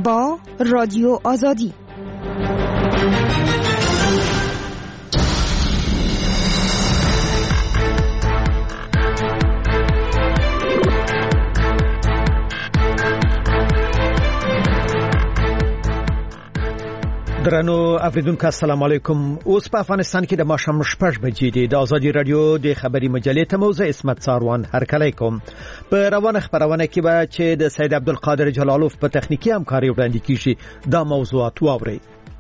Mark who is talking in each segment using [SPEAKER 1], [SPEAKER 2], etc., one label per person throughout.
[SPEAKER 1] با رادیو آزادی.
[SPEAKER 2] درنو اوریدونکو السلام علیکم. اوس په افغانستان کې د ماښام 6 بجې دي. د آزادي رادیو د خبري مجلې ته موزه اسمت ساروان هرکلی کوم. په روانه خبرونه کې به چې د سید عبدالقادر جلالوف په تخنیکی همکاري وړاندې کیږي دا موضوعات واوري.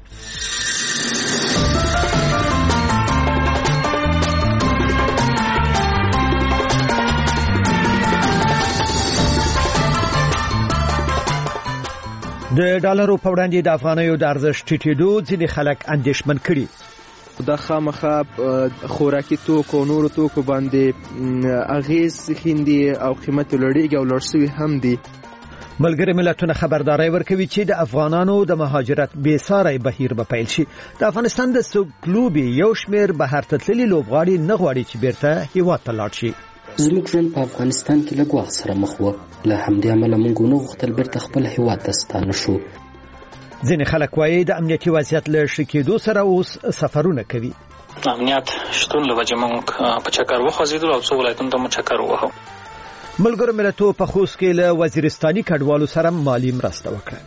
[SPEAKER 2] د ډالرو په وړاندې د افغانیو د ارزښت ټیټېدو ځینې خلک اندېښمن کړي.
[SPEAKER 3] د خامخا خوراکي توکو نورو توکو باندې اغیز خیندي او قیمت لوړیږي او لوړ شوی هم دي.
[SPEAKER 2] ملګري ملتونه خبرداري ورکوي چې د افغانانو د مهاجرت بې ساري بهیر به پیل شي. د افغانستان د سوکلوبي یو شمېر بهر ته تللي لوبغاړي نه غواړي چې بیرته هیواد ته لاړ شي.
[SPEAKER 4] زموږ ژوند په افغانستان کې له ګواښ سره مخ و. له همدې امله موږ نه غوښتل بیرته خپل هیواد ته ستانه شو.
[SPEAKER 2] ځینې خلک وایي د امنیتي وضعیت له ښه کېدو سره اوس سفرونه کوي.
[SPEAKER 5] امنیت شتون له وجې موږ په چکر وخوځېدلو او څو ولایتونو ته مو چکر ووهو.
[SPEAKER 2] ملګرو ملتونو په خوست کې له وزیرستاني کډوالو سره مالي مرسته وکړه.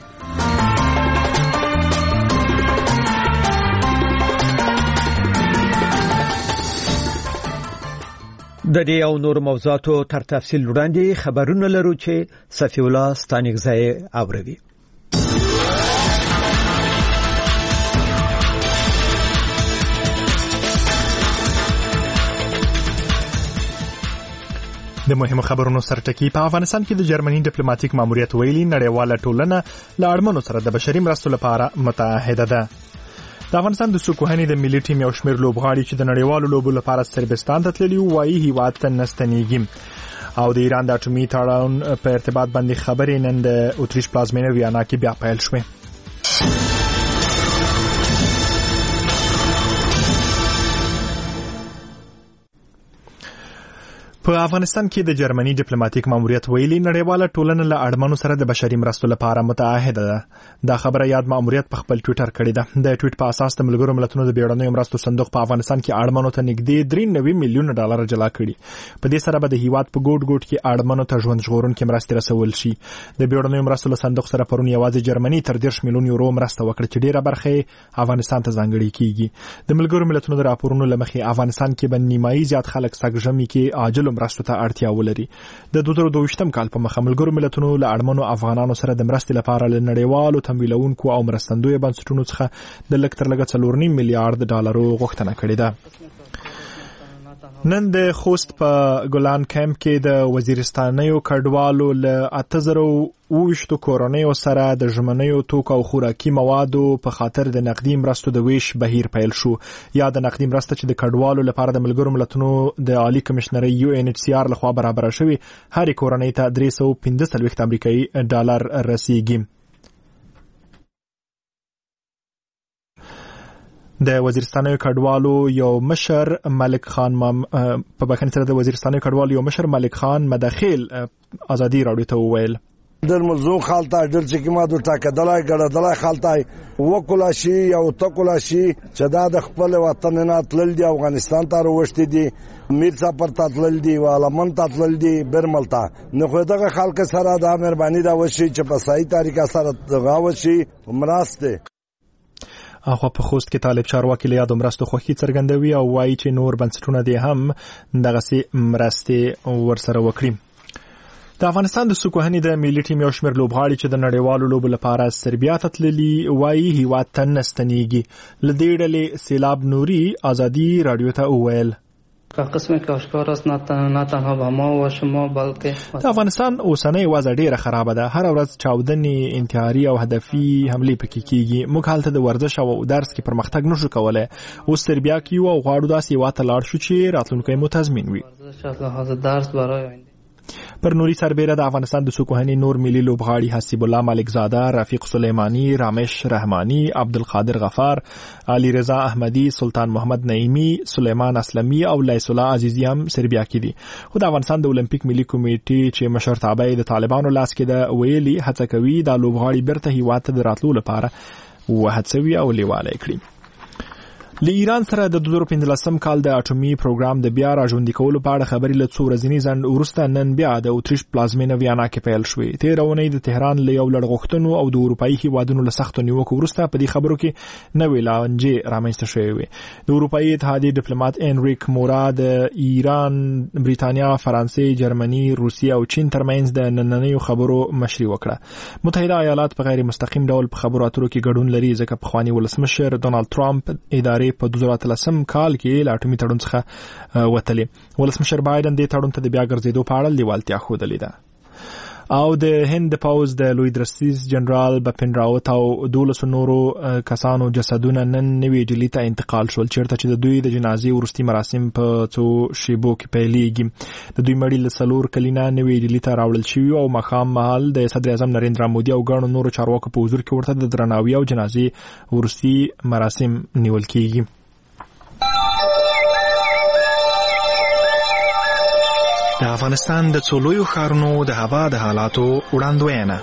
[SPEAKER 2] د دې او نور موضوعاتو تر تفصیل وړاندې خبرونه لرو چې صفی الله ستانګزی اوروي.
[SPEAKER 6] د مهمو خبرونو سرټکی په افغانستان کې د جرمني ډیپلوماټیک ماموریت ویلي نړیواله ټولنه له اړمنو سره د بشري مرستو لپاره متعهده ده. د افغانستان د سوکوهنې د ملي ټیم یو شمېر لوبغاړي چې د نړیوالو لوبو لپاره سربستان ته تللي وایي هیواد ته نستنیږي. او د ایران د اټومي تړون په ارتباط باندې خبرې نن د اتریش پلازمینه ویانا کې بیا پیل شوې. په افغانستان کې د جرمني ډیپلوماټیک ماموریت ویلي نړیواله ټولنه له اړمنو سره د بشري مرستو لپاره متعهده ده. دا خبره یاد ماموریت په خپل ټویټر کړی ده. د ټویټ په اساس د ملګرو ملتونو د بیړنیو مرستو صندوق په افغانستان کې اړمنو ته نږدې 93 میلیون ډالر جلا کړي. په دې سره به د هیواد په ګوټ ګوټ کې اړمنو ته ژوند ژغورونکې مرستې رسول شي. د بیړنیو مرستو صندوق سره پرون یوازې جرمني تر 10 میلیون یورو مرسته وکړه چې ډیره برخه افغانستان ته ځانګړې کیږي. د ملګرو ملتونو د راپورونو لمخې افغانستان کې به نیمایي زیات خلک سګژمي کې عاجل مرستو ته اړتیا ولري. د 2022م کال په مخه ملګرو ملتونو له اړمنو افغانانو سره د مرستې لپاره له نړیوالو تمویلونکو او مرستندوی بنسټونو څخه د لږ تر لږه 4.5 میلیارډ ډالرو غوښتنه کړې ده. نن د خوست په ګلان کمپ کې د وزیرستانیو کډوالو له 8000 کورنیو سره د ژمنیو توکو او خوراکي موادو په خاطر د نقدي مرستو د ویش بهیر پیل شو. یا د نقدي مرسته چې د کډوالو لپاره د ملګرو ملتونو د عالی کمشنري UNHCR لخوا برابر شوی هر کورنۍ ته 315 امریکایي ډالر رسیږي. د وزیرستاني کډوالو یو مشر ملک خان په بخښنې سره د وزیرستاني کډوالو یو مشر ملک خان مداخل آزادي راډیو ته وویل
[SPEAKER 7] در موضوع خالتا در چې ما د تاکدلای ګړدلای خالتای وکولا شي او تکولا شي چې دا د خپل وطن نه تلل دی افغانستان ته وروشتي دي میر سفر ته تلل دي والمن ته تلل دي برملتا نو خو دغه خلک سره دا مهرباني دا وشي چې په صحیح طریقه سره غاوشي مرسته.
[SPEAKER 6] اخو په خوست کې طالب چارواکي له یاد مرستو خوښي څرګندوي او وایي چې نور بنسټونه دي هم دغه سي مرستې ورسره وکړي. د افغانستان د سوکوهنې د ملي ټیم یو شمېر لوبغاړي چې د نړیوالو لوبو لپاره سربیا ته تللي وایي هیواد ته نستنیږي. له دې ډلې سیلاب نوري آزادي راډیو ته وویل
[SPEAKER 8] قسمه که آشکار است نه تنها به ما و شما بلکه
[SPEAKER 6] د افغانستان اوسنۍ وضع ډیره خرابه ده. هر ورځ چاودنې انتحاري او هدفي حملې پکې کیږي. موږ هلته د ورزش او درس کې پرمختګ نشو کولای. اوس سربیا کې یو غواړو داسې هیواد ته لاړ شو چې راتلونکی مو تضمین وي. پر نوري سربېره د افغانستان د سوکوهني نور ملي لوبغاړي حسیب الله ملک زاده، رفیق سلیمانی، رامش رحمانی، عبدالقادر غفار، علي رضا احمدي، سلطان محمد نعیمی، سلیمان اسلمي او لیس الله عزیزی هم سربیا کې دي. خو د افغانستان د اولمپیک ملي کمیټې چې مشرتابه د طالبانو لاس کې د ویلي هڅه کوي د لوبغاړي برته هیواد ته د راتلو لپاره وهڅوي او لیواله کړي. له ایران سره د 2015 کال د اټومي پروګرام د بیا راژوندي کولو په اړه خبرې له څو ورځې ځنډ وروسته نن بیا د اتریش پلازمینه ویانا کې پیل شوې. تېره اونۍ د تهران له یو لړ غوښتنو او د اروپایي هیوادونو له سختو نیوکو وروسته په دې خبرو کې نوې لانجې رامنځته شوې وې. د اروپایي اتحادیې ډیپلوماټ انریک مورا د ایران، بریتانیا، فرانسې، جرمني، روسیه او چین ترمنځ د نننیو خبرو مشري وکړه. متحده ایالات په غیر مستقیم ډول په خبرو اترو کې ګډون لري ځکه پخوانی ولسمشر ډونالد ټرمپ ادارې په 2013 کال کې له اټومي تړون څخه وتلې. ولسمشر بایدن دې تړون ته د بیا ګرځېدو په اړه لیوالتیا ښودلې ده. او د هند د پوز د لوی درستیز جنرال بپن راوت او 12 نورو کسانو جسدونه نن نوې ډیلی ته انتقال شول، چیرته چې د دوی د جنازې وروستي مراسم په څو شیبو کې پیلېږي. د دوی مړي له 4 کلینه نوې ډیلی ته راوړل شوي او ماښام مهال د صدر اعظم نریندرا مودي او ګڼو نورو چارواکو په حضور کې ورته د درناوي او جنازې وروستي مراسم نیول کېږي. د افغانستان د څو لویو ښارونو د هوا د حالاتو وړاندوینه.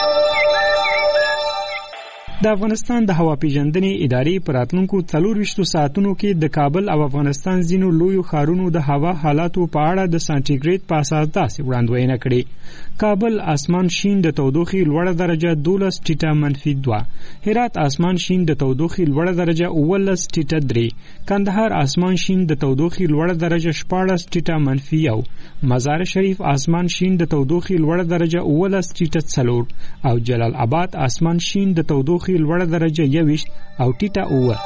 [SPEAKER 9] د افغانستان د هوا پیژندنې ادارې په راتلونکو 24 ساعتونو کې د کابل او افغانستان ځینو لویو ښارونو د هوا حالاتو په اړه د سانټیګریډ په اساس داسې وړاندوینه کړې. کابل اسمان شین د تودوخې لوړه درجه 12 ټیټه -2، هرات اسمان شین د تودوخې لوړه درجه 19 ټیټه 3، کندهار اسمان شین د تودوخې لوړه درجه 14 ټیټه -1، مزار شریف اسمان شین د تودوخې لوړه درجه 19 ټیټه 4 او جلال آباد اسمان شین د تودوخې لوړه درجه 21 او ټیټه 9.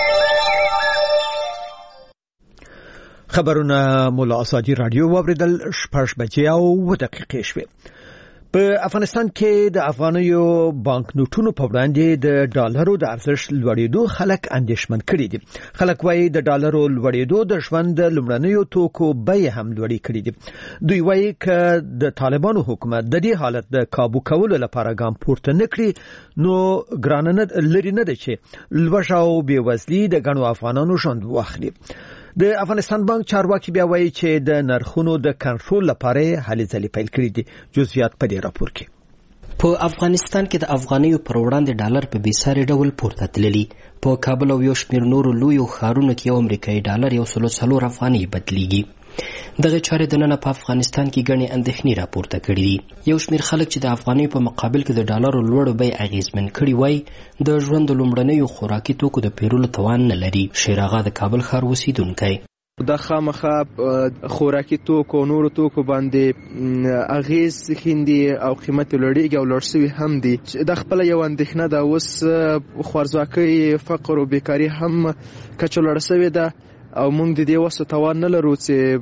[SPEAKER 2] خبرونه مولا اساجي رادیو واوریدل 6 بجې او 2 دقیقې شوې. په افغانستان کې د افغانیو بانک نوټونو په وړاندې د ډالرو د ارزښت لوړېدو خلک اندېښمن کړي دي. خلک وايي د ډالرو لوړېدو د ژوند لومړنیو توکو بیې هم لوړې کړي دي. دوی وايي چې د طالبانو حکومت د دې حالت د کابو کولو لپاره ګام پورته نه کړي نو ګرانه لري نه ده چې لوږه او بېوزلي د ګڼو افغانانو ژوند واخلي. د افغانستان بانک چارواکي بیا وایي چې د نرخونو د کنټرول لپاره هلې ځلې پیل کړي دي. جزئیات په دې راپور کې.
[SPEAKER 4] په افغانستان کې د افغانیو پر وړاندې ډالر په بېساري ډول پورته تللی. په کابل او یو شمېر نورو لویو ښارونو کې یو امریکایي ډالر 104 افغانۍ بدلیږي. دغه چارې د نن په افغانستان کې ګڼې اندېښنې راپورته کړي دي. یو شمېر خلک چې د افغانیو په مقابل کې د ډالرو لوړو بیې اغېزمن کړي وای د ژوند د لومړنیو خوراکي توکو د پیرلو توان نه لري. شیر آغا د کابل ښار اوسیدونکی
[SPEAKER 3] دا خامخا خوراکي توکو او نورو توکو باندې اغیز خیندي او قیمت لوړیږي او لوړ شوي هم دي. دا خپل یو اندېښنه ده. اوس خوارځواکۍ، فقر او بیکاري هم کچه لوړه شوې ده او موږ د دې وسو توان نه لرو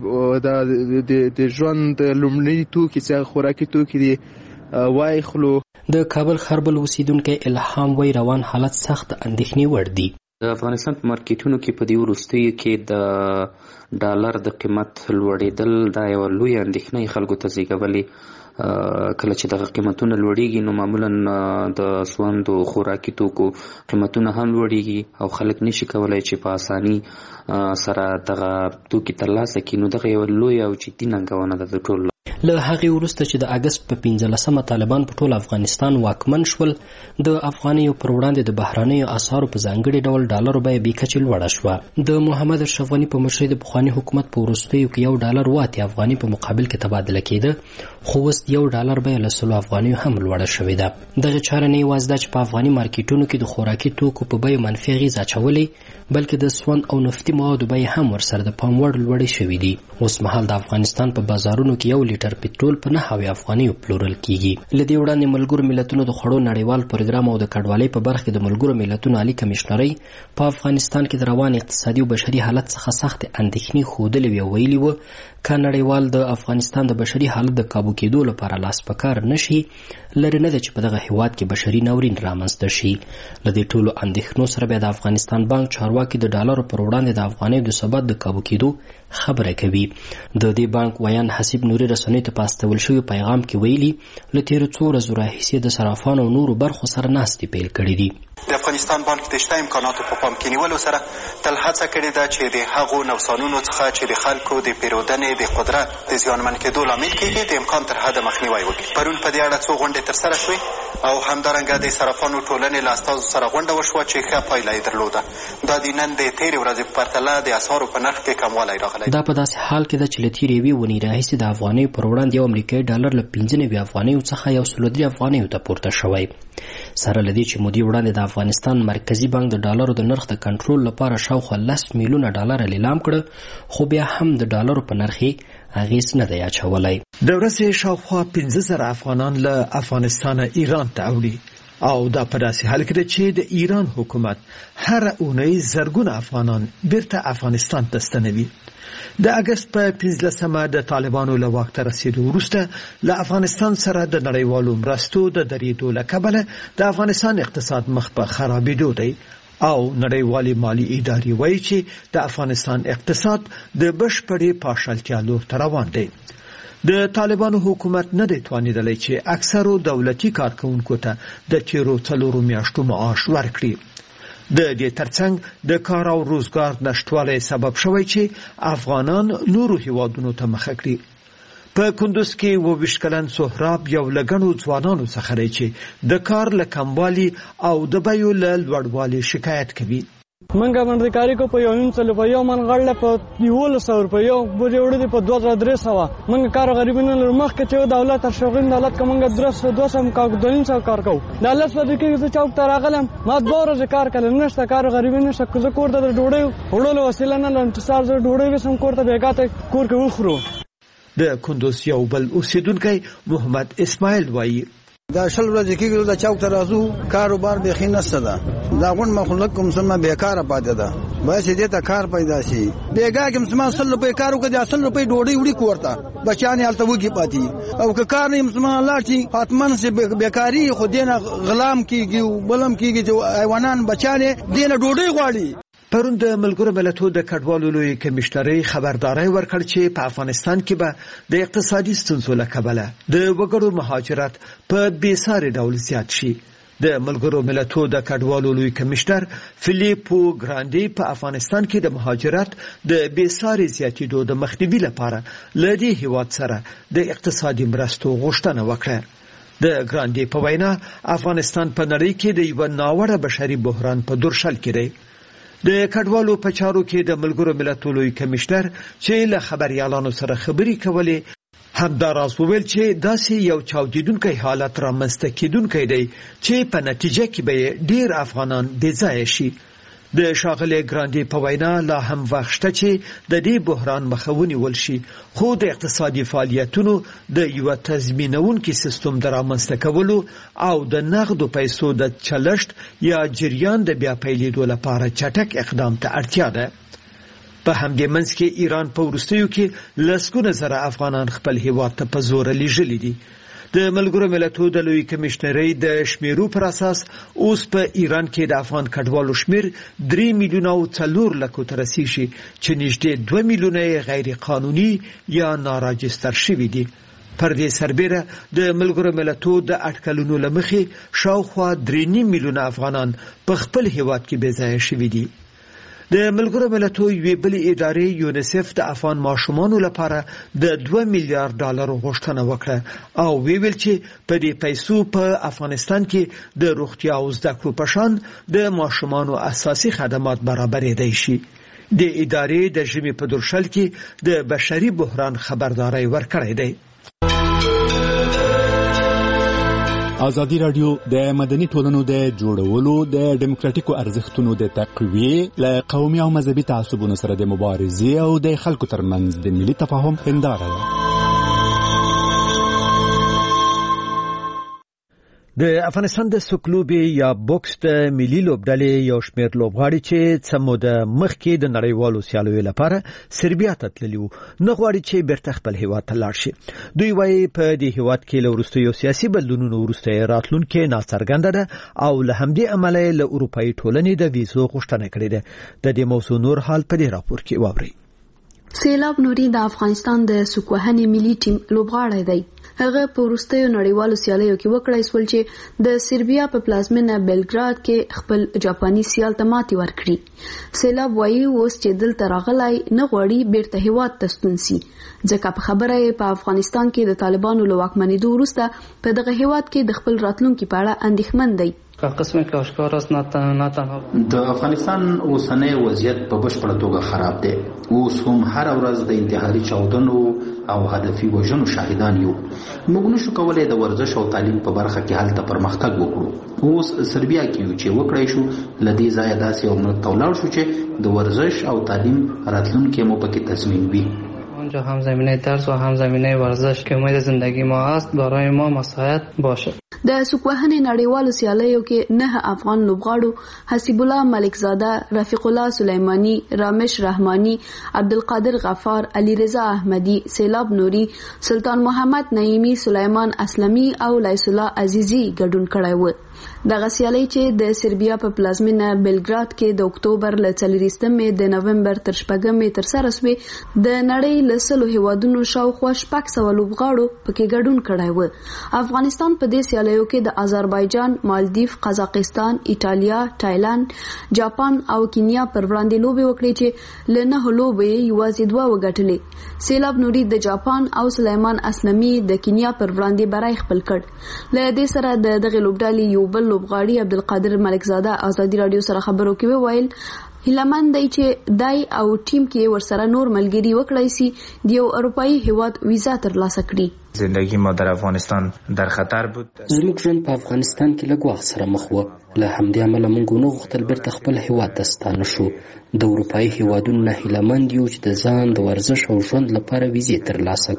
[SPEAKER 3] چې د ژوند لومړني توکي چې خوراکي توکي دي واخلو.
[SPEAKER 4] د کابل ښار بل اوسیدونکی الهام وای روان حالت سخت اندېښنې وړ دي.
[SPEAKER 10] د افغانستان په مارکیټونو کې په دې وروستیو کې د ډالر د قیمت لوړېدل دا یو لوی اندېښنه خلکو ته زیږولې. کله چې دغه قیمتونه لوړېږي نو معمولا د سوند او خوراکي توکو قیمتونه هم لوړېږي او خلک نشي کولای چې په اساني سره دغه توکي ترلاسه کړي. نو دغه یو لوی او جدي ننګونه ده د ټولو.
[SPEAKER 4] له هغې وروسته چې د اګست په 15 طالبان په ټول افغانستان واکمن شول، د افغانیو پر وړاندې د بهرانیو اسعارو په ځانګړي ډول ډالرو بیه بې کچې لوړه شوه. د محمد اشرف غني په مشرۍ د پخواني حکومت په وروستیو کې یو ډالر 8 افغاني په مقابل کې تبادله کېده، خو اوس یو ډالر بیه له 100 افغانیو هم لوړه شوې ده. دغه چاره نه یوازې ده چې په افغاني مارکیټونو کې د خوراکي توکو په بیو منفي اغېز اچولې، بلکې د سون او نفتي موادو بیې هم ورسره د پام وړ لوړې شوې دي. اوس مهال د افغانستان په بازارونو کې یو لیټر پټرول په 9 افغانیو پلورل کیږي. له دې وړاندې ملګرو ملتونو د خوړو نړیوال پروګرام او د کډوالۍ په برخه کې د ملګرو ملتونو عالی کمشنرۍ په افغانستان کې د روان اقتصادي او بشري حالت څخه سخت اندېښنې ښودلې او ویلي و که نړیوال د افغانستان د بشري حالت د کابو کېدو لپاره لاس په کار نشي، لرې نه ده چې په دغه هیواد کې بشري ناورین رامنځته شي. له دې ټولو اندېښنو سره بیا د افغانستان بانک چارواکي د ډالرو پر وړاندې د افغانیو د ثبات د کابو کېدو خبره کوي. د دې بانک ویان حسیب نوري رسنیو رسنیو ته په استول شوي پیغام کې ویلي له تېرو څو ورځو راهیسې د صرافانو او نورو برخو سره ناستې پیل کړي دي.
[SPEAKER 11] د افغانستان بانک د شته امکاناتو په پام کې نیولو سره تل هڅه کړې ده چې د هغو نوسانونو څخه چې د خلکو د پیرودنې د قدرت د زیانمن کېدو لامل کېږي د امکان تر حده مخنیوی وکړي. پرون په دې اړه څو غونډې ترسره شوې او همدارنګه د صرافانو ټولنې له استازو سره غونډه وشوه چې ښه پایله یې درلوده. دا د نن د تېرې ورځې په پرتله د اسعارو په نرخ کې کموالی راغلی.
[SPEAKER 4] دا په داسې حال کې ده چې له تېرې یوې اونۍ راهیسې د افغانیو پر وړاندې یو امریکایي ډالر له 95 افغانیو څخه 103 افغانیو ته پورته شوی. سره له دې چې مودې وړاندې د افغانستان مرکزي بانک د ډالرو د نرخ د کنټرول لپاره شاوخوا 10 میلیونه ډالر اعلان کړ، خو بیا هم د ډالرو په نرخ اغیز نه دی اچولی.
[SPEAKER 2] د ورځې شاوخوا 15,000 افغانان له افغانستانه ایران ته اوړي او دا په داسې حال کې ده چې د ایران حکومت هر اونۍ زرګونه افغانان بیرته افغانستان ته ستنوي. د اگست په 15مه د طالبانو له واک ته رسیدو وروسته له افغانستان سره د نړیوالو مرستو د درېدو له کبله د افغانستان اقتصاد مخ په خرابېدو دی او نړیوالې مالی ادارې وایي چې د افغانستان اقتصاد د بشپړې پاشلتیا لور ته روان دی. د طالبانو حکومت نه دی توانیدلی چې اکثرو دولتي کارکونکو ته د تیرو 4 میاشتو معاش ورکړي. د دې ترڅنګ د کار او روزګار نشټوالی سبب شوی چې افغانان نورو هیوادونو ته مخه کړي. په کندوز کې 22 کلن سهراب یو لګنو ځوانانو څخه دی چې د کار له کموالي او د بیو له لوړوالي شکایت کوي.
[SPEAKER 12] منګه باندې کاری کو په 900 روپیو من غړل په 1100 روپیو بوجه وړي په 2300 منګه کار غریبانو لمخ کې چې دولت تر شوغین دولت کومګه 200 کا 200 کار کو دولت په دې کې چوک تر اغلم ما دوره کار کله نشته کار غریبانو شکه کور ته ډوډۍ وړلو وسیله نه انتصار زه ډوډۍ وسم کور ته بیګاته کور کې وخورو.
[SPEAKER 2] د کندوز یو بل اوسیدونکی محمد اسماعیل وایي
[SPEAKER 13] دا شل ورځې کېږي د چوک ته راځو کاروبار بېخي نشته ده دا غون مخلوق کوم سم بیکاره پاتې ده باید دې ته کار پیدا شي بیګا کوم سم 100 روپۍ کار وکړي 100 روپۍ ډوډۍ وړي کوړه بچانه الته وږي پاتې او که کار نه مسلمان الله چې حتمان سي بیکاری خو دینه غلام کیږي بلم کیږي چې حیوانان بچانه دینه ډوډۍ غواړي.
[SPEAKER 2] پرون د ملګرو ملتونو د کډوالو لوی کمشنري خبرداري ورکړ چې په افغانستان کې به د اقتصادي ستونزو له کبله د وګړو مهاجرت په بیساري ډول زیات شي. د ملګرو ملتونو د کډوالو لوی کمشنر فلیپو ګراندي په افغانستان کې د مهاجرت د بیساري زیاتېدو د مخنیوي لپاره له دې هیواد سره د اقتصادي مرستو غوښتنه وکړه. د ګراندي په وینا افغانستان په نړۍ کې د یو ناوړه بشري بحران په درشل کې دی. د کډوالو په چارو کې د ملګرو ملتونو لوی کمشنر چې له خبريالانو سره خبري کولې همداراز وویل چې داسې یو چاودیدونکی حالت رامنځته کیدونکی دی چې په نتیجه کې به ډیر افغانان بې ځایه شي. د ښاغلي ګراندي په وینا لا هم وخت شته چې د دې بحران مخه ونیول شي، خو د اقتصادي فعالیتونو د یو تضمینونکي سیستم د رامنځته کولو او د نغدو پیسو د چلښت یا جریان د بیا پیلېدو لپاره چټک اقدام ته اړتیا ده. په همدې منځ کې ایران په وروستیو کې لسګونه زره افغانان خپل هیواد ته په زور لیږلي دي. د ملګرو ملتونو د لوی کمشنرۍ د شمیرو پر اساس اوس په ایران کې د افغان کډوالو شمیر 3 میلیونه او 4 لکو ته رسیږي چې نږدې 2 میلیونه غیر قانوني یا ناراجستر شوي دي. پر دې سربېره د ملګرو ملتونو د اټکلونو لمخې شاوخوا 3 میلیونه افغانان په خپل هیواد کې بې ځایه شوي دي. د ملګرو ملتونو یوې بلې ادارې یونیسف د افغان ماشومانو لپاره د 2 میلیارډ ډالر غوښتنه وکړه او ویل چې په دې پیسو په افغانستان کې د روغتیا او زده کړو په شان د ماشومانو اساسي خدمات برابرېدای شي. د ادارې د ژمي په درشل کې د بشري بحران خبرداري ورکړې ده.
[SPEAKER 14] ازادي رادیو د مدني ټولنو د جوړولو د ډیموکراتیکو ارزښتونو د تقویه له قومي او مذهبي تعصبونو سره د مبارزې او د خلکو ترمنځ د ملي تفاهم هنداره ده.
[SPEAKER 2] د افغانستان د سوکلوبي یا بوکس د ملي لوبډلې یو شمېر لوبغاړي چې څمو د مخکې د نړیوالو سیالیو لپاره سربیا ته تللي وو نه غواړي چې بیرته خپل هیواد ته لاړ شي. دوی وایي په دې هیواد کې له وروستیو سیاسي بدلونونو وروسته راتلونکي ناڅرګنده ده او له همدې امله له اروپایي ټولنې د ویزو غوښتنه کړې ده. د دې موضوع نور حال په دې راپور کې واورئ.
[SPEAKER 15] سیلاب نوري د افغانستان د سوکوهنې ملي ټیم لوبغاړی دی. هغه په وروستیو نړیوالو سیالیو کې وکړای سول چې د سربیا په پلازمینه بلګراد کې خپل جاپاني سیال ته ماتې ورکړي. سیلاب وایي اوس چې دلته راغلی نه غواړي بیرته هیواد ته ستون سي، ځکه په خبره یې په افغانستان کې د طالبانو له واکمنېدو وروسته په دغه هیواد کې د خپل راتلونکي په اړه اندېښمن دی.
[SPEAKER 8] قسم که آشکار است نه تنها
[SPEAKER 16] د افغانستان اوسنی وضعیت په بشپړه توګه خراب دی. اوس هم هر ورځ د انتحاري چاودنو او هدفي وژنو شاهدان یو. موږ نشو کولای د ورزش او تعلیم په برخه کې هلته پرمختګ وکړو. اوس سربیا کې یو چې وکړای شو لدې ځای داسې او مرته ولاړ شو چې د ورزش او تعلیم راتلونکي مو پکې تضمین وي.
[SPEAKER 8] اونجا هم زمینه درس و هم زمینه ورزش که امید زندگی ما است برای ما مساعد باشه.
[SPEAKER 15] د سوکوهنې نړیوالو سیالیو کې 9 افغان لوبغاړو حسیب الله ملکزاده، رفیق الله سلیمانی، رامش رحمانی، عبدالقادر غفار، علی رضا احمدی، سیلاب نوري، سلطان محمد نعیمی، سلیمان اسلمی او لیس الله عزیزی ګډون کړی و. دغه سیالي چې د سربیا په پلازمینه بلګراد کې د اکتوبر له 4 د نومبر تر 6 تر سره شوې، د نړۍ له 100 هیوادونو شاوخوا 600 لوبغاړو پکې ګډون کړی و. افغانستان په دې سیالیو کې د آذربایجان، مالدیف، قزاقستان، ایټالیا، تایلند، جاپان او کینیا پر وړاندې لوبې وکړې چې له 9 لوبې یوازې 2 وګټلې. سیلاب نوري د جاپان او سلیمان اسلمي د کینیا پر وړاندې برای خپل کړ. له دې سره د دغه لوبډالې یو بل لوبغاړي عبدالقادر ملکزاده آزادي رادیو سره خبرو کې وویل هیلمن دی چې دای او ټیم کې ورسره نور ملګری وکړای سي د یو اروپאי هیواد ویزا ترلاسه کړي.
[SPEAKER 17] زندگی ما در افغانستان در خطر بود.
[SPEAKER 4] زموږ ژوند په افغانستان کې لږ وخت سره مخ و. له همدې امله موږ نه غوښتل بیرته خپل هیواد ته ستانه شو. د اروپאי هیوادونو نه هیلمند یو چې د ځان د ورزش او ژوند لپاره ویزې ترلاسه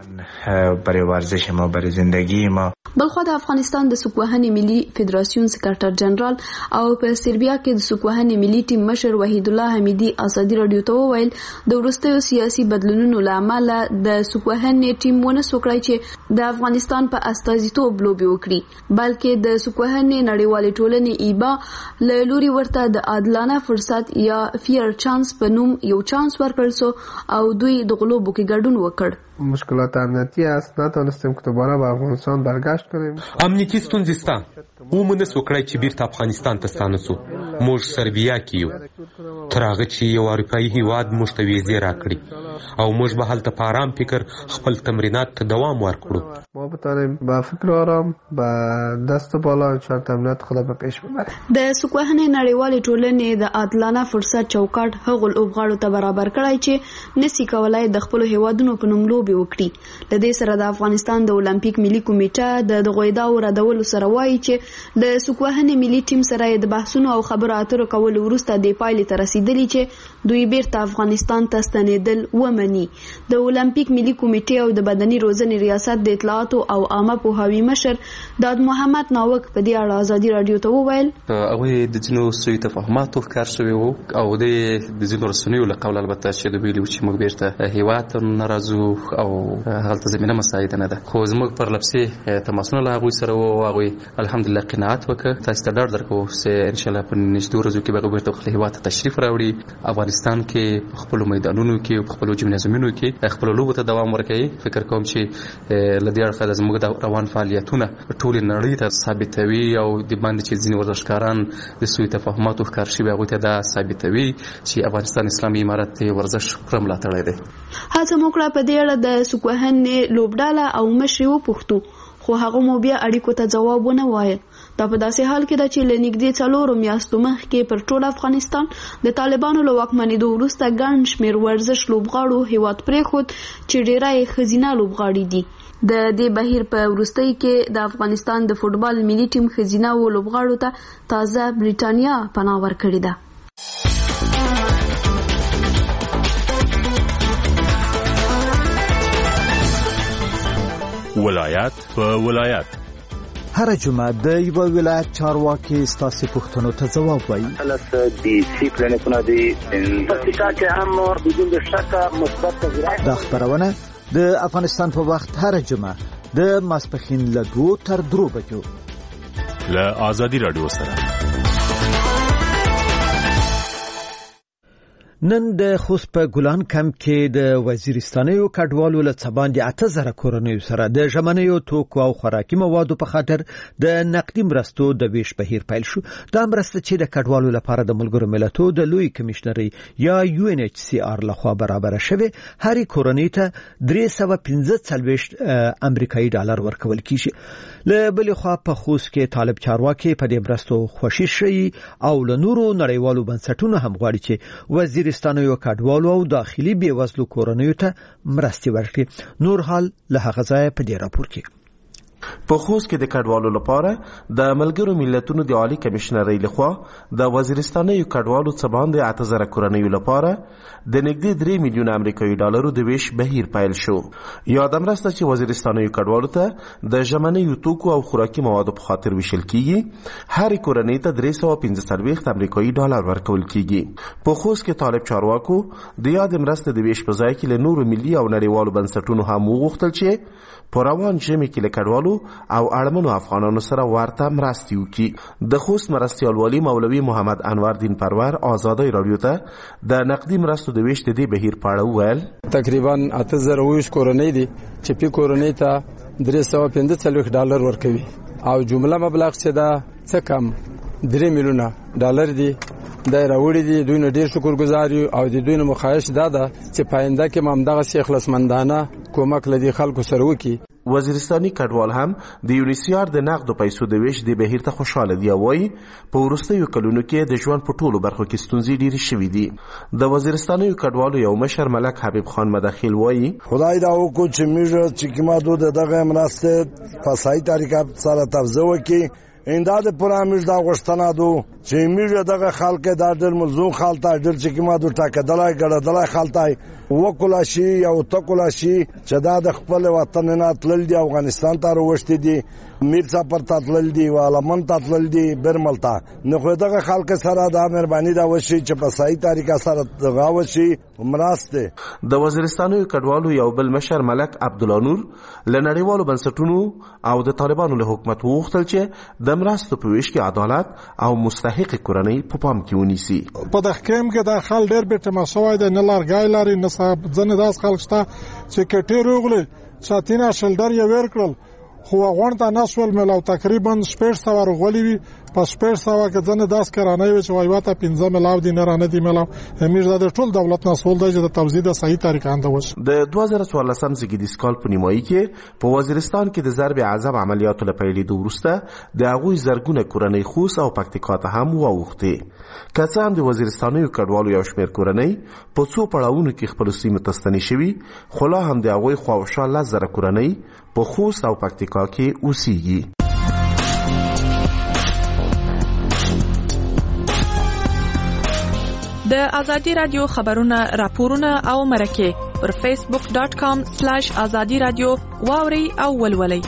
[SPEAKER 4] کړو.
[SPEAKER 17] برای ورزش ما، برای زندگی ما.
[SPEAKER 15] بلخو د افغانستان د سوکوهنې ملي فدراسیون سکرټر جنرال او په سربیا کې د سوکوهنې ملي ټیم مشر وحید الله حمیدی آزادي رادیو ته وویل د وروستیو سیاسي بدلونونو له امله د سوکوهنې ټیم ونه سوکړای چې د افغانستان په استازیتوب لوبې وکړي، بلکې د سوکوهنې نړیوالې ټولنې ایبا له لوري ورته د عادلانه فرصت یا فیر چانس په نوم یو چانس ورکړل سو او دوی د غلوبو کې ګډون وکړ.
[SPEAKER 3] مشکلات امنیتی است، نتونستیم که دوباره به افغانستان برگشت کنیم.
[SPEAKER 18] امنیتی ستونزې سته، ومنه سوکړی چې بیرته افغانستان ته ستانه سو. موږ سربیا کې یو تر هغه چې یو اروپایي هیواد موږ ته ویزې راکړي او موږ به هلته په آرام فکر خپل تمرینات ته دوام ورکړو.
[SPEAKER 3] ما بتانیم با فکر آرام با دست بالا انشاءالله امنیت خود به پیش ببریم.
[SPEAKER 15] د سوکوهنې نړیوالې ټولنې د عادلانه فرصت چوکاټ هغو لوبغاړو ته برابر کړی چې نسی کولای د خپل هیوادونو په نوم لوبې وکړي. له دې سره د افغانستان د اولمپیک ملي کمیټه د دغه ادعاو ردولو سره وایي چې د سوکوهنې ملي ټیم سره د بحثونو او خبرو اترو کولو وروسته د پایلې ته رسیدلی چې دوی بیرته افغانستان ته ستنېدل ومني. د اولمپیک ملي کمیټې او د بدني روزنې ریاست د اطلاعاتو او عامه پوهاوي مشر داد محمد ناوک په دې اړه آزادي رادیو ته وویل
[SPEAKER 19] هغوی د ځینو سوء تفاهماتو ښکار شوي وو او د ځینو رسنیو له قوله البته چې دوی ویلي وو چې موږ بیرته هیواد ته نه راځو او هلته زمینه مساعده نه ده، خو زموږ پر لپسې تماسونه له هغوی سره وو. هغوی الحمدلله قناعت وکړ. تاسو ته ډاډ درکوو چې انشاءالله په نږدې ورځو کې به هغوی بیرته خپل هیواد ته تشریف راوړي، افغانستان کې په خپلو میدانونو کې په خپلو جمنازیمونو کې خپلو لوبو ته دوام ورکوي. فکر کوم چې له دې اړخه زموږ د روان فعالیتونه ټولې نړۍ ته ثابتوي او د باندې چې ځینې ورزشکاران د سوء تفاهماتو ښکار شوي هغوی ته دا ثابتوي چې افغانستان اسلامي امارت د ورزش پوره ملاتړی دی.
[SPEAKER 15] هڅه مو کړه په دې اړه د سوکوهنې لوبډاله او مشرې وپوښتو، خو هغه مو بیا اړیکو ته ځواب ونه وایه. دا په داسې حال کې ده چې له نږدې 4 میاشتو مخکې پر ټول افغانستان د طالبانو له واکمنېدو وروسته ګڼ شمېر ورزش لوبغاړو هیواد پرېښود چې ډېری یې ښځینه لوبغاړي دي. د دې بهیر په وروستۍ کې د افغانستان د فوټبال ملي ټیم ښځینه لوبغاړو ته تازه بریټانیا پناه ورکړې ده.
[SPEAKER 14] ولایت په ولایت
[SPEAKER 2] هر جمعه د یو ولایت چارواکي ستاسو پوښتنو ته ځواب وایي. دا خبرونه د افغانستان په وخت هر جمعه د ماسپښین له 2 تر 3 بجو
[SPEAKER 14] له آزادي رادیو سره.
[SPEAKER 2] نن د خوست په ګلان کمپ کې د وزیرستانیو کډوالو له څباندې 8000 کورنیو سره د ژمنیو توکو او خوراکي موادو په خاطر د نقدي مرستو د ویش بهیر پیل شو. دا مرسته چې د کډوالو لپاره د ملګرو ملتونو د لوی کمشنري یا UNHCR لخوا برابر شوه هر کورنۍ ته 345 امریکایي ډالر ورکول کیږي. له بل خوا په خوست کې طالب چارواکي په دې مرستو خوشی شي او له نورو نړیوالو بنسټونو هم غواړي چې وزیرستانیو کډوالو او داخلي بیوزلو کورنیو ته مرستې ورکړي. نور حال له هغه ځای په دې راپور کې.
[SPEAKER 20] په خوست کې د کډوالو لپاره د ملګرو ملتونو د عالی کمشنرۍ لخوا د وزیرستانیو کډوالو څباندې 8000 کورنیو لپاره د نږدې 3 میلیون امریکایي ډالرو د ویش بهیر پیل شو. یاد مرسته چې وزیرستانیو کډوالو ته د ژمنیو توکو او خوراکي موادو په خاطر ویشل کیږي. هر کورنۍ ته 345 امریکایي ډالر ورکول کیږي. په خوست کې طالب چارواکو د یاد مرسته د ویش په ځای کې له نورو ملي او نړیوالو بنسټونو هم وغوښتل چې په روان ژمي کې له کډوالو او اړمنو افغانانو سره ورته مرستې وکړي. د خوست مرستیال والی مولوي محمد انور دین پرور آزادۍ رادیو ته د نقدي مرستو د ویش د دې بهیر په اړه وویل.
[SPEAKER 21] تقریبا 8000 کورنۍ دي چې په کورنۍ ته 345 ډالر ورکوي او جمله مبلغ چې دا څه کم 3 میلیونه ډالر دي. دا راوړي دي دوی نه ډیر شکرګزار یو او د دوی نه مخایش ده چې پاینده کې مامدغه شیخ لسمندانه کومک لدی خلکو سره وکي.
[SPEAKER 20] وزیرستاني کډوال هم د یونیسیار د نقد پیسو د ویش د بهیر ته خوشاله دی. وایي په وروستیو کلونو کې د ژوند په ټولو برخو کې ستونزې ډېرې شوې دي. د وزیرستاني کډوالو یو مشر ملک حبیب خان مداخل وایي
[SPEAKER 7] خدای دا وکړي چې موږ چې کومه دغه مرسته په صحیح طریقه سره توزیع وکړي. انداد پرامش دا غشتنه دو چې میږه دغه خلک دا ډېر ملزوم خالته ډېر چې کیما دو ټاکدلای ګړدلای خالتای وکولا شي او تکولا شي چې دا د خپل وطن نه تلل دی افغانستان ته وروشتي دي میرڅا پر تاتلل دی والمن تاتلل دی برملتا نو خو دغه خلک سره دا مهرباني دا وشي چې په صحیح طریقه سره غاوشي مرسته.
[SPEAKER 20] د وزیرستاني کډوالو یو بل مشر ملک عبدالله نور لنړیوالو بنسټونو او د طالبانو له حکومت وغوښتل چې د مرستو په ویش کې عدالت او مستحق کورنۍ په پام کې ونیسي.
[SPEAKER 22] په دغه کېم کې د خل ډېر به تماشوي د نلارګای لري نه صاحب ځنه داس خلک شته چې کټې روغله ساتینا شلډر یې ورکړل خو غونډه نسول ملاو تقریبا 600 ورغولي وي په 600 کې ځنه داس کرانه وي چې وایواته 15 ملاو دي نه رانه دي ملاو امیر د ټول دولت نسول د توزیع د صحیح طریقه اندوش. د
[SPEAKER 20] 2014 زیږدیز کال په نیمایي کې په وزیرستان کې د ضرب اعظم عملیاتو لپاره لیدو ورسته د هغوی زرګونه کورنۍ خوست او پکتیکا ته هم واوښتي. که څه هم د وزیرستانیو کډوالو یو شمېر کورنۍ په څو پړاوونو کې خپل سیمې ته ستنې شوي خو لا هم د هغوی خواوشا 10,000 کورنۍ په خوست او پکتیکا کې اوسېږي.
[SPEAKER 23] د ازادي رادیو خبرونه راپورونه او مرکه پر facebook.com/azadi radio واوري او ولولي.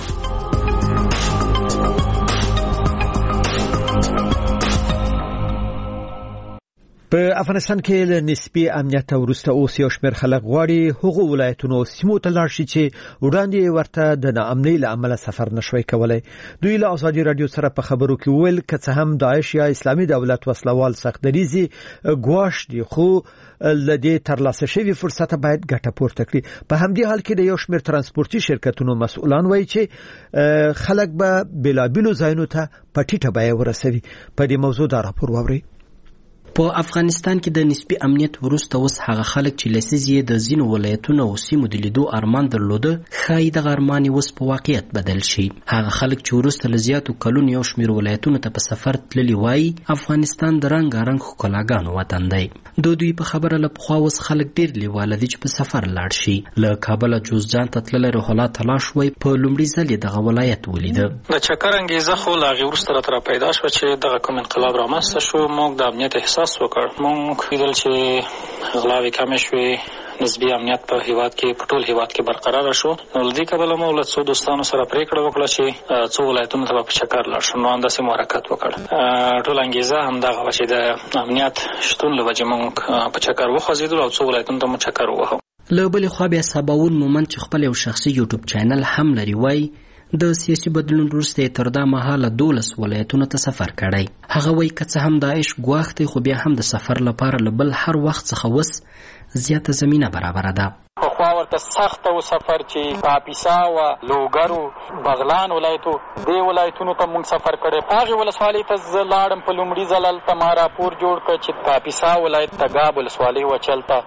[SPEAKER 2] په افغانستان کې له نسبي امنیت وروسته اوس یو شمېر خلک غواړي هغو ولایتونو سیمو ته لاړ شي چې وړاندې ورته د ناامنۍ له امله سفر نشوي کولی. دوی له ازادي رادیو سره په خبرو کې وویل که څه هم داعش یا اسلامي دولت وسلوال سختدریزي ګواښ دي خو لدې ترلاسه شوی فرصت باید ګټه پورته کړي. په همدې حال کې د یو شمېر ترانسپورتي شرکتونو مسؤلان وایي چې خلک به بېلابېلو ځایونو ته په ټیټه بیه ورسوي. په دې موضوع دا راپور واورئ.
[SPEAKER 4] په افغانستان کې د نسبي امنیت وروسته اوس هغه خلک چې لسیزې د ځینو ولایتونو او سیمو د لیدو ارمان درلوده ښایي دغه ارمان یې اوس په واقعیت بدل شي. هغه خلک چې وروسته له زیاتو کلونو یو شمېر ولایتونو ته په سفر تللي وایي افغانستان د رنګارنګ ښکلاګانو وطن دی. دوی په خبره له پخوا اوس خلک ډېر لیواله دي چې په سفر لاړ شي. له کابله جوزجان ته تللی روح الله تلاش وایي په لومړي ځل یې دغه ولایت ولیده.
[SPEAKER 5] د چکر انګیزه خو له هغې وروسته راته راپیدا شوه چې دغه کوم انقلاب رامنځته شو. موږ د امنیت احساس وکړ. موږ لیدل چې غلاوې کمې شوې، نسبي امنیت په هیواد کې په ټول هیواد کې برقرار شو. نو له دې کبله مو له څو دوستانو سره پریکړه وکړه چې څو ولایتونو ته په چکر لاړ شو. نو همداسې مو حرکت وکړ. ټول انګیزه همدغه وه چې د امنیت شتون له وجې موږ په چکر وخوځېدلو او څو ولایتونو ته مو چکر ووهو.
[SPEAKER 4] له بلې خوا بیا سباون مومند چې خپل یو شخصي یوټیوب چینل هم لري وایي د سیاسي بدلون وروسته تر دا مهاله 12 ولایتونو ته سفر کړی. هغه وایي که څه هم داعش ګواښ دی خو بیا هم د سفر لپاره له بل هر وخت څخه اوس زیاته زمینه برابره ده.
[SPEAKER 5] پخوا ورته سخته و سفر چې کاپیسا و لوګر و بغلان ولایتو دې ولایتونو ته موږ سفر کړی. هغې ولسوالۍ ته زه لاړم په لومړي ځل هلته ما راپور جوړ کړ چې کاپیسا ولایت تګاب ولسوالۍ وه چې هلته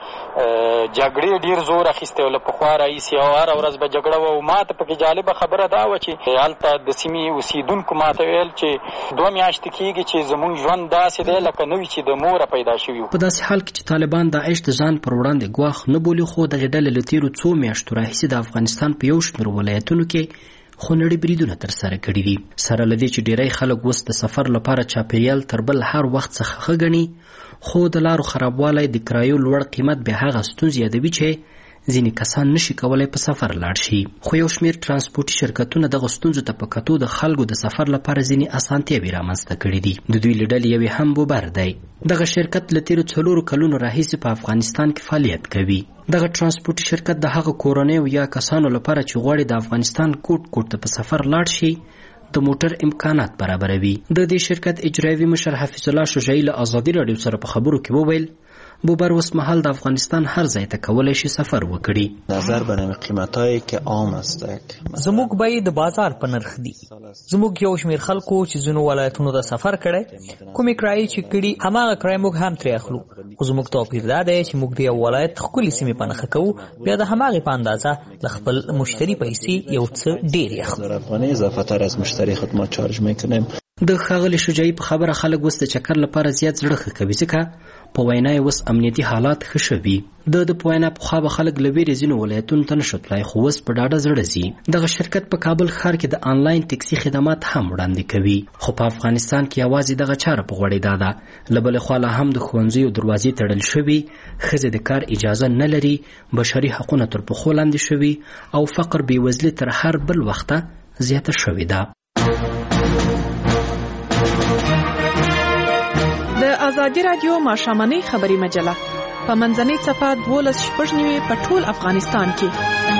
[SPEAKER 5] جګړې ډېر زور اخیستی و له پخوا راهیسې او هره ورځ به جګړه وه. او ما ته پکې جالبه خبره دا وه چې هلته د سیمې اوسېدونکو ما ته ویل چې 2 میاشتې کېږي چې زموږ ژوند داسې دی لکه نه وي چې د موره پیدا شوي وو.
[SPEAKER 4] په داسې حال کې چې طالبان داعش د ځان پر وړاندې ګواښ نه بولي خو دغې ډلې له تېرو څو میاشتو راهیسې د افغانستان په یو شمېر ولایتونو کې خونړي بریدونه ترسره کړي دي. سره له دې چې ډېری خلک اوس د سفر لپاره چاپېریال تر بل هر وخت څخه ښه ګڼي خو د لارو خرابوالی د کرایو لوړ قیمت بیا هغه ستونزې یادوي چې ځینې کسان نشي کولی په سفر لاړ شي. خو یو شمېر ترانسپورټي شرکتونه دغه ستونزو ته په کتو د خلکو د سفر لپاره ځینې اسانتیاوې رامنځته کړي دي. د دوی له ډلې یوې هم بوبر دی. دغه شرکت له تېرو 4 کلونو راهیسې په افغانستان کې فعالیت کوي. دغه ترانسپورټي شرکت د هغه کورنیو یا کسانو لپاره چې غواړي د افغانستان کوټ ته په سفر لاړ شي د موټر امکانات برابروي. د دې شرکت اجرایوي مشر حفیظ الله شجاعي له آزادي راډیو سره په خبرو کې وویل بوبر اوس مهال د افغانستان هر ځای ته کولی شي سفر وکړي.
[SPEAKER 1] نظر بر قیمتایی که عام است
[SPEAKER 6] زموږ بیې د بازار په نرخ دي. زموږ یو شمېر خلکو چې ځینو ولایتونو ته سفر کړی کومې کرایې چې کړي هماغه کرایې موږ هم ترې اخلو. خو زموږ توپیر دا دی چې موږ د یو ولایت ښکلې سیمې په نښه کوو بیا د هماغې په اندازه له خپل مشتري پیسې یو څه ډېرې اخلو.
[SPEAKER 1] افغانۍ اضافه تر از مشتری خدمات چارج میکنیم.
[SPEAKER 4] د ښاغلي شجاعي په خبره خلک اوس د چکر لپاره زیات زړه ښه کوي ځکه په وینا یې اوس امنیتي حالات ښه شوي. د په وینا پخوا به خلک له ویرې ځینو ولایتونو ته نشو تلای خو اوس په ډاډه زړه ځي. دغه شرکت په کابل ښار کې د آنلاین ټکسي خدمات هم وړاندې کوي. خو په افغانستان کې یوازې دغه چاره په غوړېدا ده. له بلې خوا لا هم د ښوونځیو دروازې تړل شوي، ښځې د کار اجازه نه لري، بشري حقونه تر پښو لاندې شوي او فقر بېوزلي تر هر بل وخته زیاته شوې ده.
[SPEAKER 23] د ازادي راډیو ماښامنۍ خبري مجله په منځنۍ صفحه 12:09 په ټول افغانستان کې.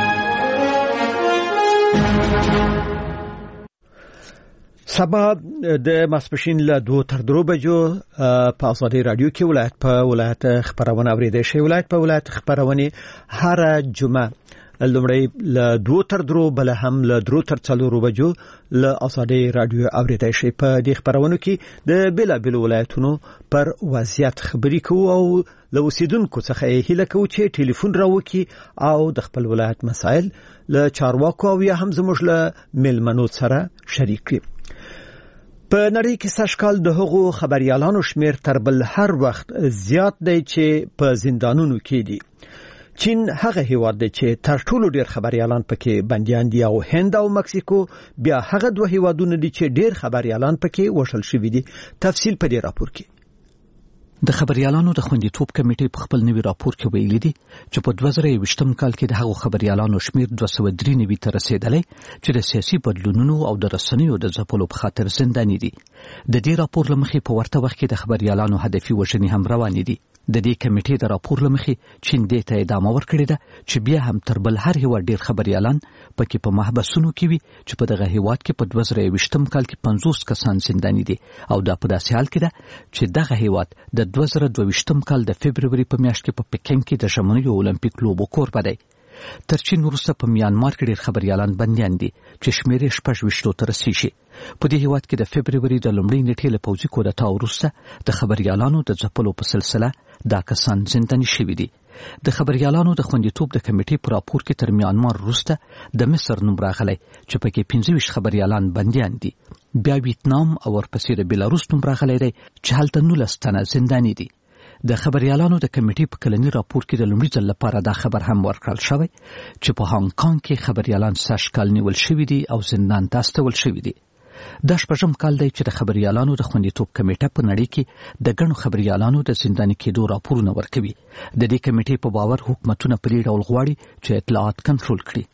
[SPEAKER 2] سبا د ماسپښین له 2 تر 3 بجو په ازادي راډیو کې ولایت په ولایت خبرونه اوریدل شي. ولایت په ولایت خبرونه هر جمعه لومړی له 2 تر 3 بل هم له 3 تر 4 بجو له ازادي راډیو اوریدل شي. په دې خبرونو کې د بلابل ولایتونو پر وضعیت خبري کوو او له اوسیدونکو څخه هیله کوو چې ټلیفون راوکي او د خپل ولایت مسایل له چارواکو او یا هم زموږ له ملمنو سره شریک کړي. په نړۍ کې سږکال د هغو خبريالانو شمیر تر بل هر وخت زیات دی چې په زندانونو کې دي. چین هغه هیواد دی چې تر ټولو ډیر خبريالان پکې بنديان دي او هند او مکسیکو بیا هغه 2 هیوادونه دي چې ډیر خبريالان پکې وشل شوي دي. تفصیل په دې راپور کې.
[SPEAKER 9] د خبريالانو د خوندیتوب کمیټې په خپل نوي راپور کې ویلي دي چې په 2020 کال کې د هغو خبريالانو شمیر 293 ته رسیدلی چې د سیاسي بدلونونو او د رسنیو د ځپلو په خاطر زنداني دي. د دې راپور لمخې په ورته وخت کې د خبريالانو هدفي وژنې هم روانې دي. د دې کمیټې د راپور لمخې چین دې ته ادامه ورکړې ده چې بیا هم تر بل هر هیواد ډیر خبريالان پکې په محبسونو کې وي چې په دغه هیواد کې په 2020 کال کې 50 کسان زنداني دي او دا په داسې حال کې ده چې دغه هیواد د 2022 کال د فبرवरी په میاشت کې په پکن کې د ژمنیو اولمپیک لوبو کوربه دی. تر چین وروسته په میانمار کې ډیر خبريالان بنديان دي چې شمیر 26 ته رسیږي. په دې هیواد کې د فبرवरी د لومړۍ نیټې له پوځي کودتا وروسته د خبريالانو د ځپلو په سلسله دا کسان زنداني شوي دي. د خبريالانو د خوندیتوب د کمیټې په راپور کې تر میانمار وروسته د مصر نوم راغلی چې پکې 25 خبريالان بنديان دي. بیا ویتنام او ورپسې د بیلاروس نوم راغلی دی چې هلته 19 تنه زنداني دي. د خبريالانو د کمیټې په کلنی راپور کې د لومړي ځل لپاره دا خبر هم ورکړل شوی چې په هانګ کانګ کې خبريالان سږکال نیول شوي دي او زندان ته استول شوي دي. دا شپږم کال دی چې د خبريالانو د خوندیتوب کمیټه په نړۍ کې د ګڼو خبريالانو د زنداني کېدو راپورونه ورکوي. د دې کمیټې په باور حکومتونه په دې ډول غواړي چې اطلاعات کنټرول کړي.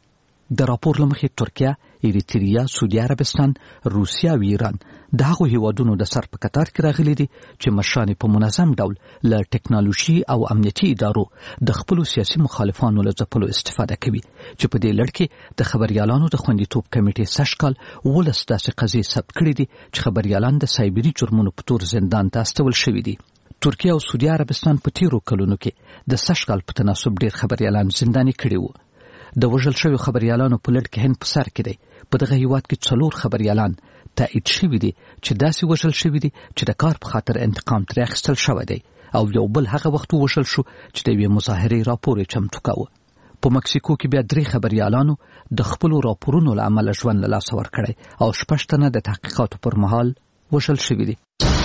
[SPEAKER 9] د راپور لمخې ترکیه، ایریتریا، سعودي عربستان، روسیا او ایران د هغو هیوادونو د سر په کتار کې راغلي دي چې مشران په منظم ډول له ټکنالوژي او امنیتي ادارو د خپل سیاسي مخالفانو له ځپلو استفاده کوي چې په دې لړ کې د خبريالانو د خوندیتوب کمیټې سشکال 18 داسې قضیې ثبت کړي دي چې خبريالان د سایبري جرمونو په تور زندان ته استول شوي دي. ترکیه او سعودي عربستان په تیرو کلونو کې د سشکال په تناسب ډیر خبريالان زنداني کړي وو. د وژل شویو خبريالانو په لړ کې هند په سر کې دی. په دغه هیواد کې 4 خبريالان تایید شوي دي چې داسې وژل شوي دي چې د کار په خاطر انتقام ترې اخیستل شوی دی او یو بل هغه وخت وژل شو چې د یوې مظاهرې راپور یې چمتو کاوه. په مکسیکو کې بیا 3 خبريالانو د خپلو راپورونو له امله ژوند له لاسه ورکړی او 6 تنه د تحقیقاتو پر مهال وژل شوي دي.